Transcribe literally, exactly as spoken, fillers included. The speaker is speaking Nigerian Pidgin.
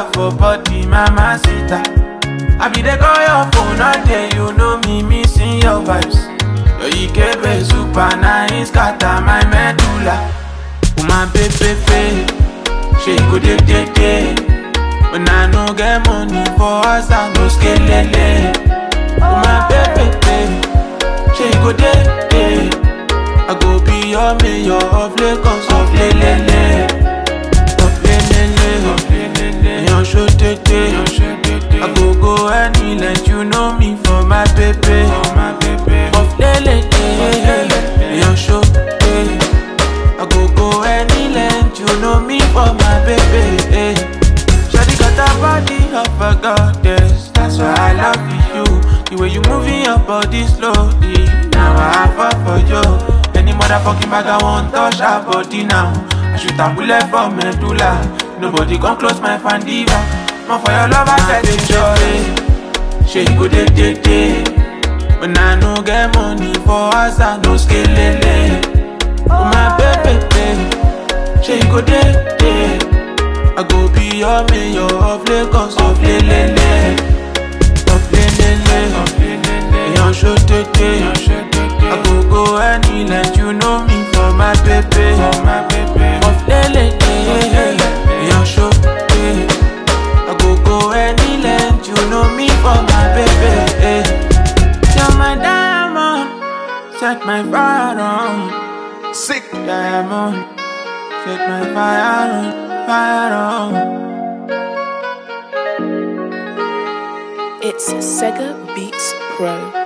love for body, mama sita. I be the call your phone all day, you know me missing your vibes. Your I K B super nice, scatter my medulla. Oh my baby, she go day day day. When I no get money for us, I no scale. Oh my baby, she go day day. I go be your mayor of Lagos, of Lelele, of Lelele, of Lelele. Yon show tete, I go go any let you know me for my baby, for my baby, of Lelele. Yon show tete, I go go any let you know me for my baby. Shawty got a body of a goddess, that's why I love you. The way you moving your body slowly, now I fall for you. Any motherfucking bag I want touch her body now. I shoot a bullet for medulla. Nobody come close my fan diva. More for your love I get enjoy. She go day day day. When I no get money for us I no scale lele. Oh my baby, baby. She go day day. I go be your mayor of Lagos, of Lelele, of Lelele, of Lelele. Yon show tete, I go go any let you know me for my baby, for my baby, of Lelele. Yon show tete, I go go any let you know me for my baby. You're my diamond, set my fire on. Sick Diamond, set my fire on, fire on. It's Sega Beats Pro.